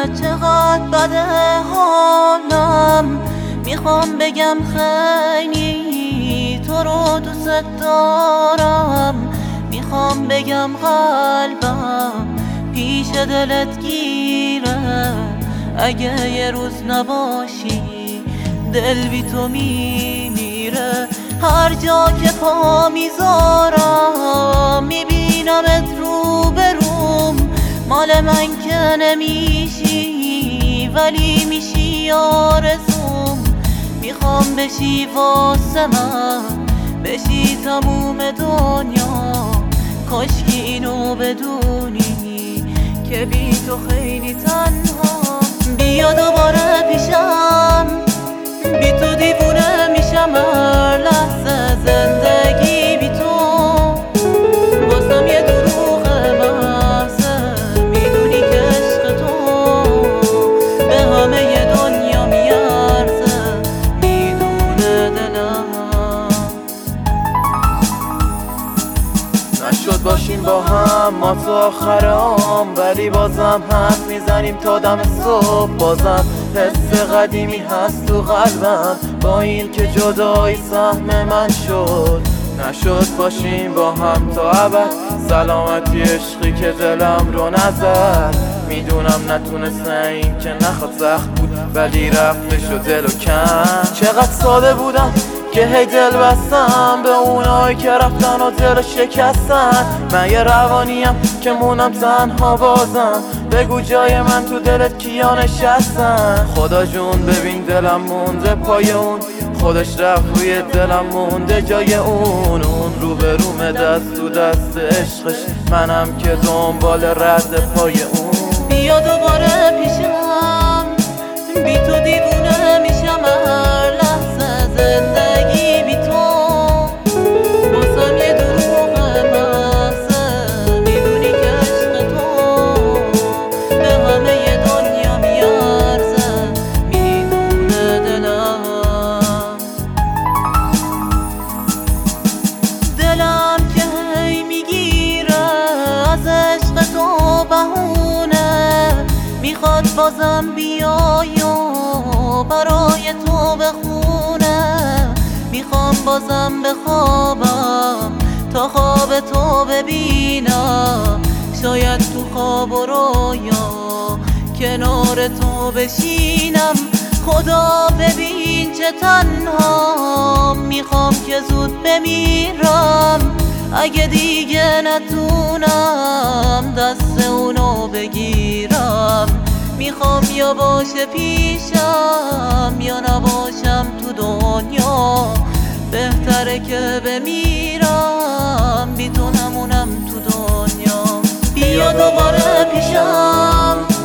چقدر بده حالم، میخوام بگم خیلی تو رو دوست دارم، میخوام بگم قلبم پیش دلت گیره، اگه یه روز نباشی دل بی تو میمیره. هر جا که پا میذارم میبینمت رو به روم، مال من که نمیشی ولی میشی آرزوم، میخوام بشی واسه من، بشی تموم دنیا، کاشکی اینو بدونی که بی تو خیلی تنها. بیا دوباره پیشم، بی تو دیوونه میشم هر لحظه، زندگی بی تو واسم یه دروغ محضه، میدونی که عشق تو به همه ی دنیا میارزه، میدونه دلم. نشد باشیم با هم ما تو آخر عمر، ولی بازم حرف میزنیم تا دم صبح، بازم حس قدیمی هست تو قلبم با این که جدایی سهم من شد. نشد باشیم با هم تا ابد، سلامتی عشقی که دلم رو نزد، میدونم نتونسته این که نخواد سخت بود ولی رفته شد دل و کم. چقدر ساده بودم که هی دل بستم به اونایی که رفتن و دل شکستن، من یه روانیم که مونم تنها بازم، بگو جای من تو دلت کیا نشستن. خدا جون ببین دلم مونده پای اون، خودش رفت روی دلم مونده جای اون رو به رومه دست تو دست عشقش، منم که دنبال رد پای اون. بیا دوباره پیشم، بی تو دیوونه میشم هر لحظه، زندگی بی تو واسم یه دروغ محضه، میدونی که عشق تو به همه ی دنیا میارزه، میدونه دلم. دلم که هی میگیره از عشق تو بهونه، میخواد بازم بیای و برای تو بخونه، میخوام بازم بخوابم تا خواب تو ببینم، شاید تو خواب و رویا کنار تو بشینم. خدا ببین چه تنها، میخوام که زود بمیرم، اگه دیگه نتونم دست اونو بگیرم، میخوام یا باشه پیشم یا نباشم تو دنیا، بهتره که بمیرم بی تو نمونم تو دنیا. بیا دوباره پیشم،